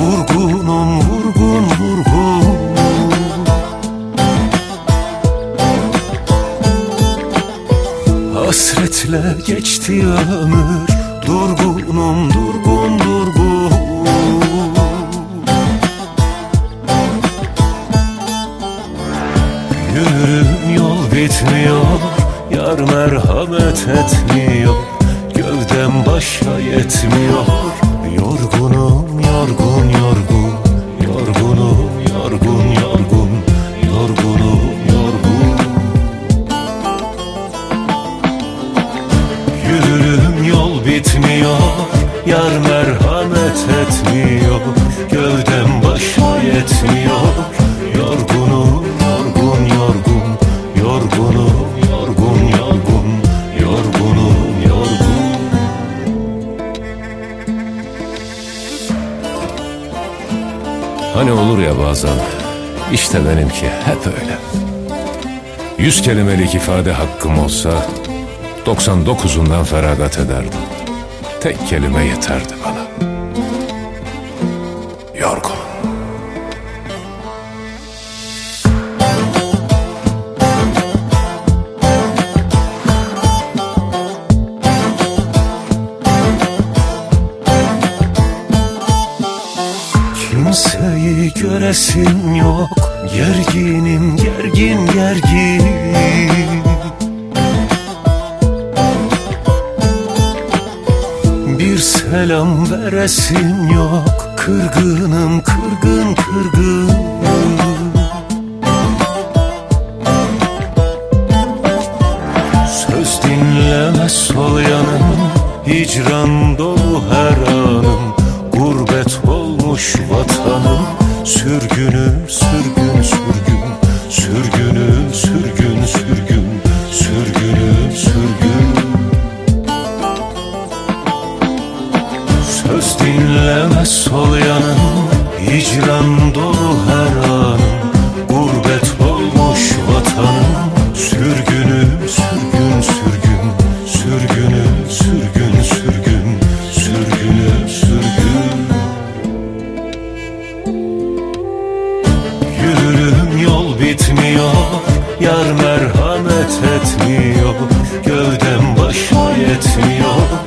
Vurgunum vurgun vurgun. Hasretle geçti ömür, durgunum durgun durgun. Yürürüm yol bitmiyor, yar merhamet etmiyor. Gövdem başa yetmiyor. Yorgunum yorgun yorgun, yorgunum yorgun yorgun, yorgunum yorgun. Yürürüm yol bitmiyor, yar merhamet etmiyor. Gövdem başa yetmiyor. Yorgunum yorgun yorgun, yorgunum yorgun yorgun, yorgunum yorgun. Hani olur ya bazen, işte benimki hep öyle. 100 kelimelik ifade hakkım olsa 99'undan feragat ederdim. Tek kelime yeterdi bana. Yorgun. Kimseyi göresim yok, gerginim gergin gergin. Bir selam veresim yok, kırgınım kırgın kırgın. Söz dinlemez sol yanım, hicran dolu her anım. Gurbet olmuş vatanım, sürgünüm sürgün sürgün, sürgünüm sürgün sürgün, sürgünüm sürgün. Söz dinlemez sol yanım, hicran dolu her anım. Gurbet olmuş vatanım, sürgünüm sürgün sürgün, sürgünüm sürgün sürgün, sürgünüm sürgün. Yürürüm yol bitmiyor, yar merhamet etmiyor. Gövdem başa yetmiyor.